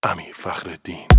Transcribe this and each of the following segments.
امیر فخرالدین.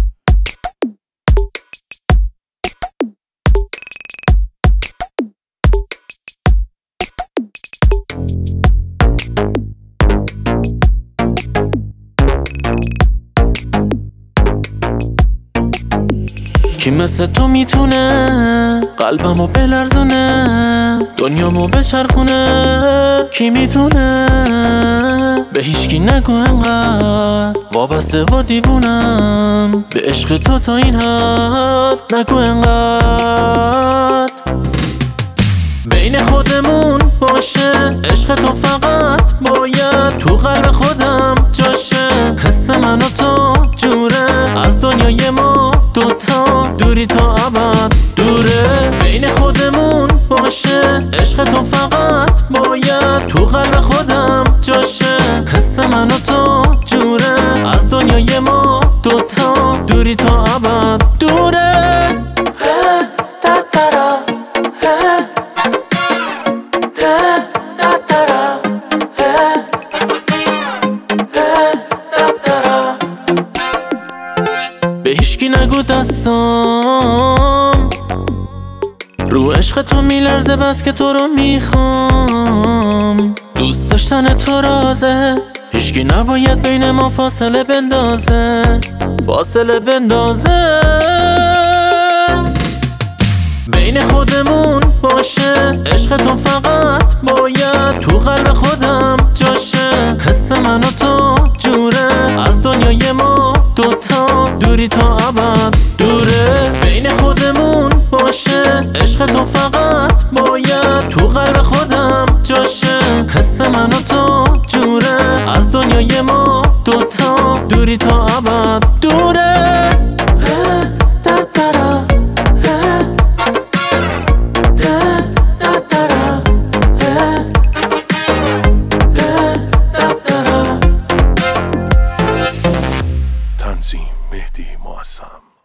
کی مثل تو میتونه قلبمو بلرزونه، دنیامو بچرخونه؟ کی میتونه؟ به هیچکی نگو انقدر وابسته و دیوونم به عشق تو تا این حد، نگو انقدر. بین خودمون باشه عشق تو، فقط باید تو قلب خودم جاشه. حس من و تو جوره، از دنیای ما دوتا دوری تا ابد دوره. بین خودمون باشه عشق تو، فقط باید تو قلب خودم جاشه. حس من و تو جوره، از دنیای ما دوتا دوری تا ابد دوره. به هیچکی نگو دستام رو عشق تو میلرزه، بس که تو رو میخوام. دوست داشتن تو رازه، هیچکی نباید بین ما فاصله بندازه، فاصله بندازه. بین خودمون باشه عشق تو، فقط باید تو قلب خودم جاشه. حس من و تو جوره، از دنیای ما دوتا دوری تا ابد دوره. بین خودمون باشه عشق تو، فقط باید تو قلب خودم جاشه. حس من و تو جوره، از دنیای ما دوتا دوری تا ابد دوره. تنظیم مهدی معصم.